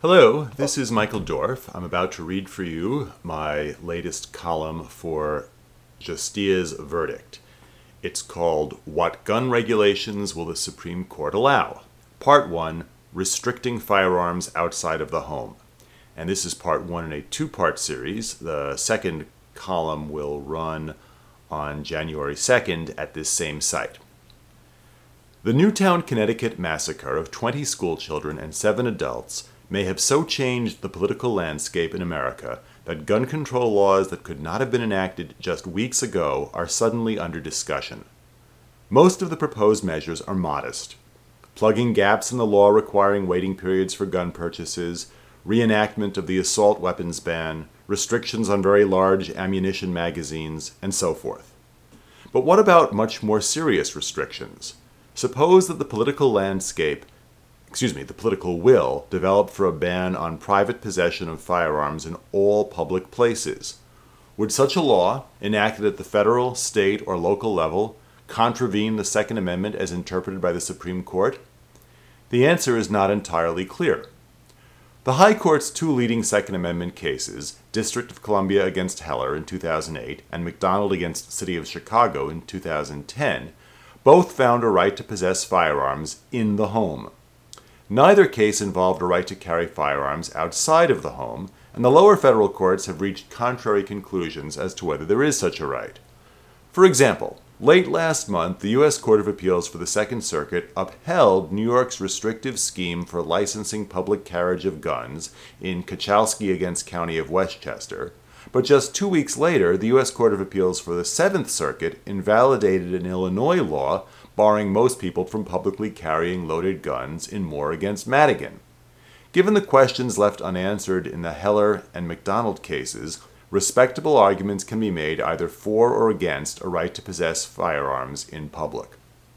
Hello, this is Michael Dorf. I'm about to read for you my latest column for Justia's Verdict. It's called What Gun Regulations Will the Supreme Court Allow? Part 1, Restricting Firearms Outside of the Home. And this is part 1 in a two-part series. The second column will run on January 2nd at this same site. The Newtown, Connecticut massacre of 20 schoolchildren and 7 adults may have so changed the political landscape in America that gun control laws that could not have been enacted just weeks ago are suddenly under discussion. Most of the proposed measures are modest: plugging gaps in the law requiring waiting periods for gun purchases, reenactment of the assault weapons ban, restrictions on very large ammunition magazines, and so forth. But what about much more serious restrictions? Suppose that the political will developed for a ban on private possession of firearms in all public places. Would such a law, enacted at the federal, state, or local level, contravene the Second Amendment as interpreted by the Supreme Court? The answer is not entirely clear. The High Court's two leading Second Amendment cases, District of Columbia against Heller in 2008 and McDonald against City of Chicago in 2010, both found a right to possess firearms in the home. Neither case involved a right to carry firearms outside of the home, and the lower federal courts have reached contrary conclusions as to whether there is such a right. For example, late last month, the U.S. Court of Appeals for the Second Circuit upheld New York's restrictive scheme for licensing public carriage of guns in Kachowski against County of Westchester, but just 2 weeks later, the U.S. Court of Appeals for the Seventh Circuit invalidated an Illinois law barring most people from publicly carrying loaded guns in Moore against Madigan. Given the questions left unanswered in the Heller and McDonald cases, respectable arguments can be made either for or against a right to possess firearms in public.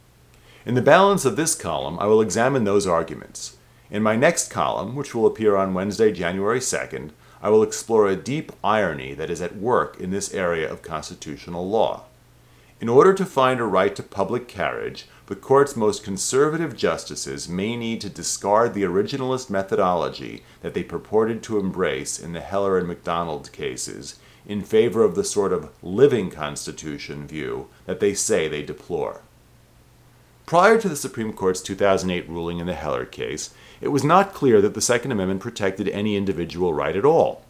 In the balance of this column, I will examine those arguments. In my next column, which will appear on Wednesday, January 2nd, I will explore a deep irony that is at work in this area of constitutional law. In order to find a right to public carriage, the court's most conservative justices may need to discard the originalist methodology that they purported to embrace in the Heller and McDonald cases in favor of the sort of living Constitution view that they say they deplore. Prior to the Supreme Court's 2008 ruling in the Heller case, it was not clear that the Second Amendment protected any individual right at all.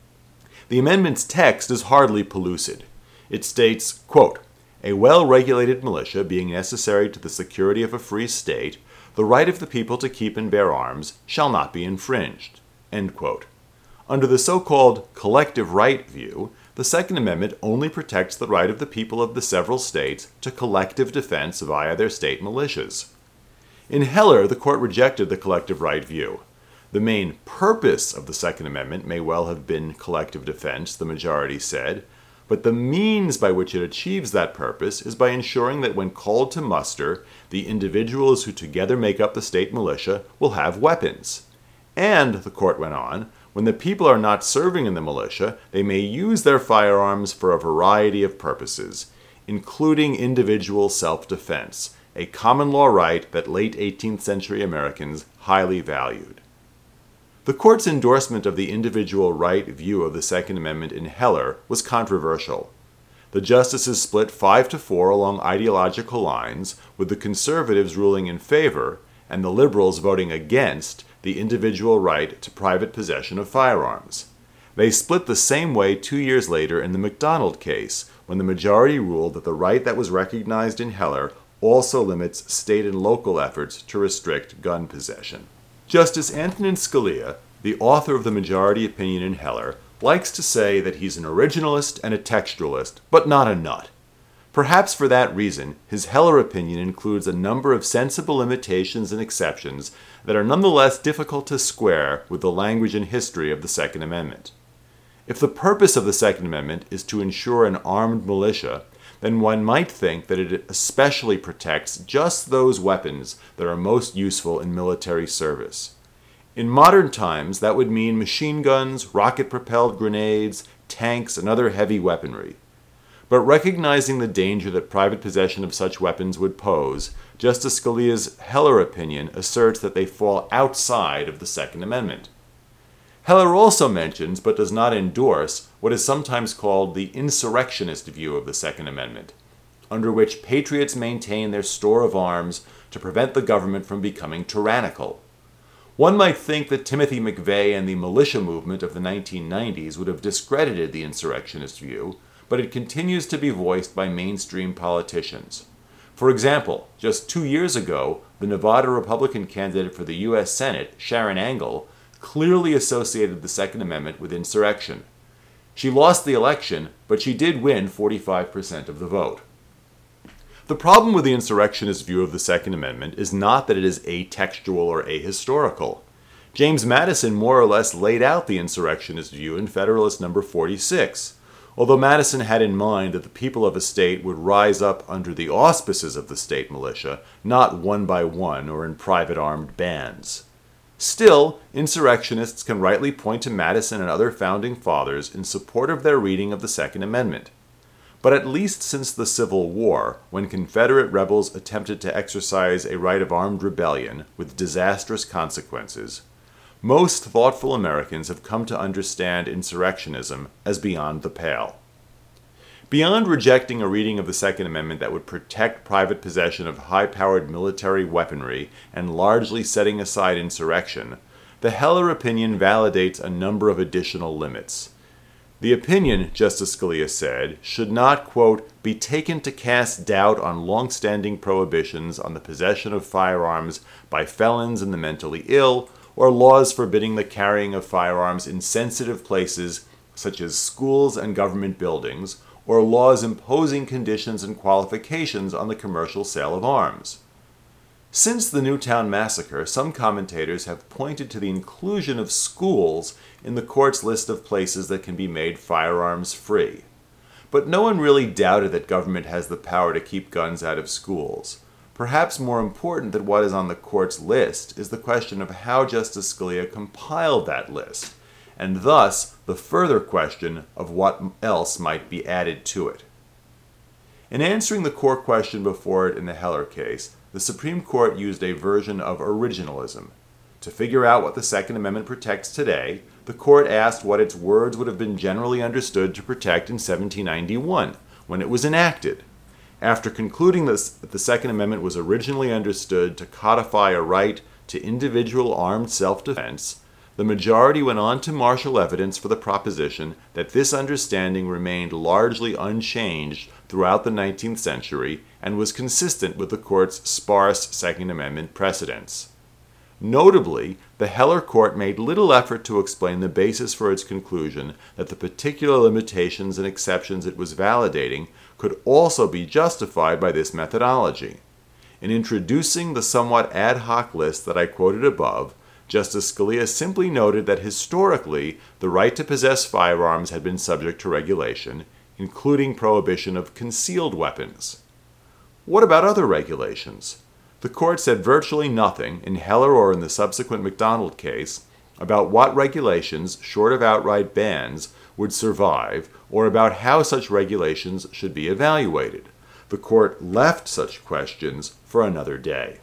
The amendment's text is hardly pellucid. It states, quote, "A well-regulated militia being necessary to the security of a free state, the right of the people to keep and bear arms shall not be infringed." End quote. Under the so-called collective right view, the Second Amendment only protects the right of the people of the several states to collective defense via their state militias. In Heller, the court rejected the collective right view. The main purpose of the Second Amendment may well have been collective defense, the majority said, but the means by which it achieves that purpose is by ensuring that when called to muster, the individuals who together make up the state militia will have weapons. And, the court went on, when the people are not serving in the militia, they may use their firearms for a variety of purposes, including individual self-defense, a common law right that late 18th century Americans highly valued. The court's endorsement of the individual right view of the Second Amendment in Heller was controversial. The justices split 5-4 along ideological lines, with the conservatives ruling in favor and the liberals voting against the individual right to private possession of firearms. They split the same way 2 years later in the McDonald case, when the majority ruled that the right that was recognized in Heller also limits state and local efforts to restrict gun possession. Justice Antonin Scalia, the author of the majority opinion in Heller, likes to say that he's an originalist and a textualist, but not a nut. Perhaps for that reason, his Heller opinion includes a number of sensible limitations and exceptions that are nonetheless difficult to square with the language and history of the Second Amendment. If the purpose of the Second Amendment is to ensure an armed militia, then one might think that it especially protects just those weapons that are most useful in military service. In modern times, that would mean machine guns, rocket-propelled grenades, tanks, and other heavy weaponry. But recognizing the danger that private possession of such weapons would pose, Justice Scalia's Heller opinion asserts that they fall outside of the Second Amendment. Heller also mentions, but does not endorse, what is sometimes called the insurrectionist view of the Second Amendment, under which patriots maintain their store of arms to prevent the government from becoming tyrannical. One might think that Timothy McVeigh and the militia movement of the 1990s would have discredited the insurrectionist view, but it continues to be voiced by mainstream politicians. For example, just 2 years ago, the Nevada Republican candidate for the U.S. Senate, Sharon Angle, clearly associated the Second Amendment with insurrection. She lost the election, but she did win 45% of the vote. The problem with the insurrectionist view of the Second Amendment is not that it is atextual or ahistorical. James Madison more or less laid out the insurrectionist view in Federalist No. 46, although Madison had in mind that the people of a state would rise up under the auspices of the state militia, not one by one or in private armed bands. Still, insurrectionists can rightly point to Madison and other founding fathers in support of their reading of the Second Amendment. But at least since the Civil War, when Confederate rebels attempted to exercise a right of armed rebellion with disastrous consequences, most thoughtful Americans have come to understand insurrectionism as beyond the pale. Beyond rejecting a reading of the Second Amendment that would protect private possession of high-powered military weaponry and largely setting aside insurrection, the Heller opinion validates a number of additional limits. The opinion, Justice Scalia said, should not, quote, be taken to cast doubt on long-standing prohibitions on the possession of firearms by felons and the mentally ill, or laws forbidding the carrying of firearms in sensitive places such as schools and government buildings, or laws imposing conditions and qualifications on the commercial sale of arms. Since the Newtown Massacre, some commentators have pointed to the inclusion of schools in the court's list of places that can be made firearms free. But no one really doubted that government has the power to keep guns out of schools. Perhaps more important than what is on the court's list is the question of how Justice Scalia compiled that list, and thus the further question of what else might be added to it. In answering the core question before it in the Heller case, the Supreme Court used a version of originalism. To figure out what the Second Amendment protects today, the court asked what its words would have been generally understood to protect in 1791, when it was enacted. After concluding that the Second Amendment was originally understood to codify a right to individual armed self-defense, the majority went on to marshal evidence for the proposition that this understanding remained largely unchanged throughout the 19th century and was consistent with the court's sparse Second Amendment precedents. Notably, the Heller court made little effort to explain the basis for its conclusion that the particular limitations and exceptions it was validating could also be justified by this methodology. In introducing the somewhat ad hoc list that I quoted above, Justice Scalia simply noted that historically the right to possess firearms had been subject to regulation, including prohibition of concealed weapons. What about other regulations? The court said virtually nothing, in Heller or in the subsequent McDonald case, about what regulations, short of outright bans, would survive, or about how such regulations should be evaluated. The court left such questions for another day.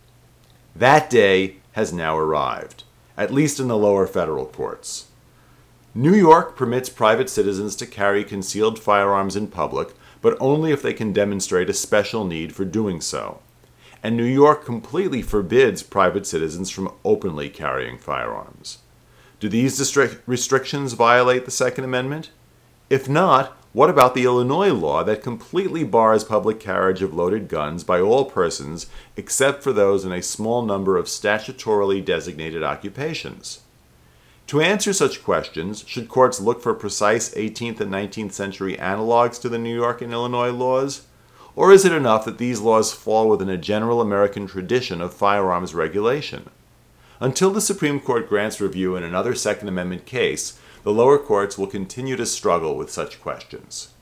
That day has now arrived, at least in the lower federal courts. New York permits private citizens to carry concealed firearms in public, but only if they can demonstrate a special need for doing so. And New York completely forbids private citizens from openly carrying firearms. Do these restrictions violate the Second Amendment? If not, what about the Illinois law that completely bars public carriage of loaded guns by all persons except for those in a small number of statutorily designated occupations? To answer such questions, should courts look for precise 18th and 19th century analogs to the New York and Illinois laws? Or is it enough that these laws fall within a general American tradition of firearms regulation? Until the Supreme Court grants review in another Second Amendment case, the lower courts will continue to struggle with such questions.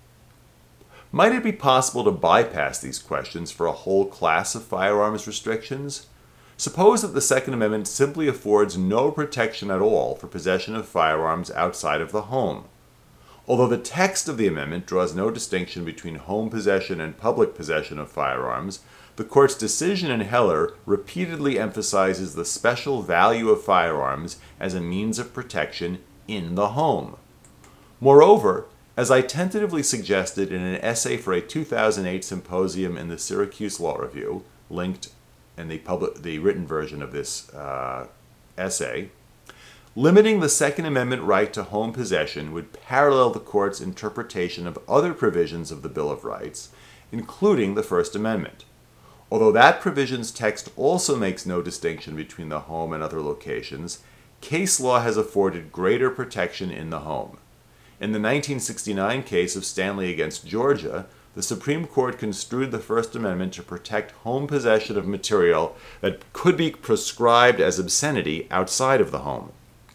Might it be possible to bypass these questions for a whole class of firearms restrictions? Suppose that the Second Amendment simply affords no protection at all for possession of firearms outside of the home. Although the text of the amendment draws no distinction between home possession and public possession of firearms, the court's decision in Heller repeatedly emphasizes the special value of firearms as a means of protection in the home. Moreover, as I tentatively suggested in an essay for a 2008 symposium in the Syracuse Law Review, linked in the written version of this essay, limiting the Second Amendment right to home possession would parallel the court's interpretation of other provisions of the Bill of Rights, including the First Amendment. Although that provision's text also makes no distinction between the home and other locations, case law has afforded greater protection in the home. In the 1969 case of Stanley against Georgia, the Supreme Court construed the First Amendment to protect home possession of material that could be prescribed as obscenity outside of the home.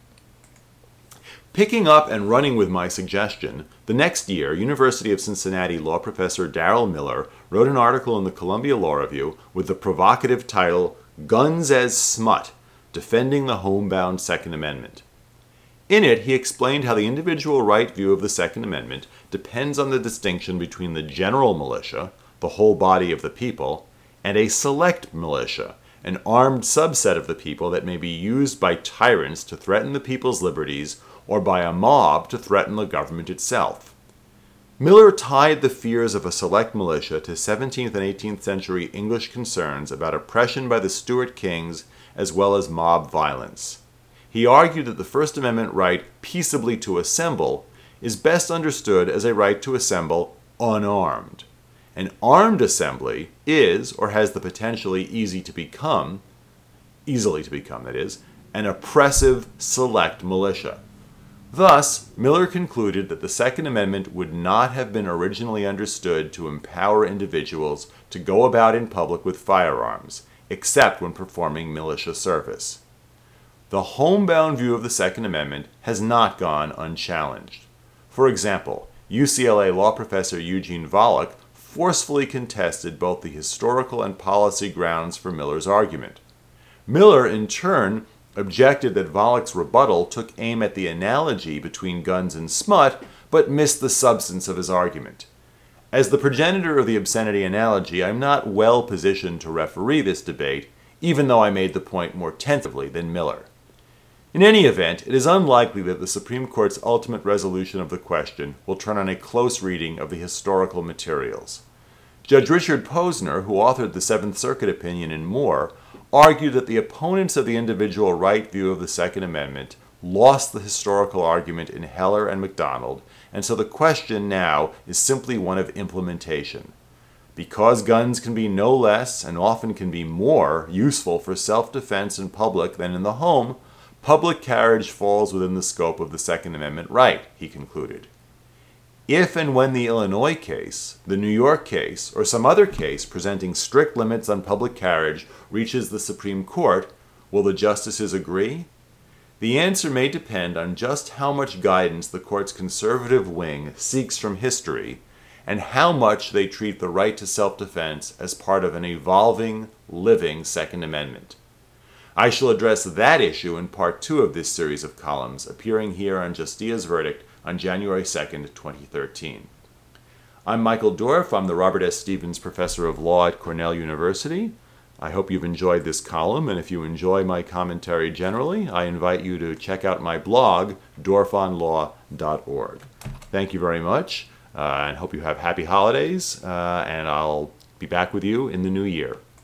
Picking up and running with my suggestion, the next year, University of Cincinnati law professor Darrell Miller wrote an article in the Columbia Law Review with the provocative title, "Guns as Smut, Defending the Homebound Second Amendment." In it, he explained how the individual right view of the Second Amendment depends on the distinction between the general militia, the whole body of the people, and a select militia, an armed subset of the people that may be used by tyrants to threaten the people's liberties or by a mob to threaten the government itself. Miller tied the fears of a select militia to 17th and 18th century English concerns about oppression by the Stuart kings as well as mob violence. He argued that the First Amendment right peaceably to assemble is best understood as a right to assemble unarmed. An armed assembly is, or has the potentially easily to become, that is, an oppressive select militia. Thus, Miller concluded that the Second Amendment would not have been originally understood to empower individuals to go about in public with firearms, except when performing militia service. The homebound view of the Second Amendment has not gone unchallenged. For example, UCLA law professor Eugene Volokh forcefully contested both the historical and policy grounds for Miller's argument. Miller, in turn, objected that Volokh's rebuttal took aim at the analogy between guns and smut, but missed the substance of his argument. As the progenitor of the obscenity analogy, I'm not well positioned to referee this debate, even though I made the point more tentatively than Miller. In any event, it is unlikely that the Supreme Court's ultimate resolution of the question will turn on a close reading of the historical materials. Judge Richard Posner, who authored the Seventh Circuit opinion in Moore, argued that the opponents of the individual right view of the Second Amendment lost the historical argument in Heller and MacDonald, and so the question now is simply one of implementation. Because guns can be no less, and often can be more, useful for self-defense in public than in the home, public carriage falls within the scope of the Second Amendment right, he concluded. If and when the Illinois case, the New York case, or some other case presenting strict limits on public carriage reaches the Supreme Court, will the justices agree? The answer may depend on just how much guidance the court's conservative wing seeks from history, and how much they treat the right to self-defense as part of an evolving, living Second Amendment. I shall address that issue in part 2 of this series of columns, appearing here on Justia's Verdict on January 2nd, 2013. I'm Michael Dorf. I'm the Robert S. Stevens Professor of Law at Cornell University. I hope you've enjoyed this column, and if you enjoy my commentary generally, I invite you to check out my blog, dorfonlaw.org. Thank you very much, and hope you have happy holidays, and I'll be back with you in the new year.